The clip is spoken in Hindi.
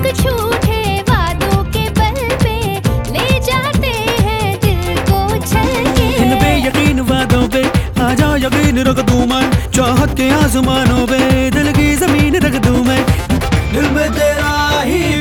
कुछ झूठे वादों के बल पे ले जाते हैं दिल को छल के। इन बेयकीन वादों पे आजा यकीन रख दूं मैं, चाहत के आसमानों पे दिल की जमीन रख दूं मैं। दिल में तेरा ही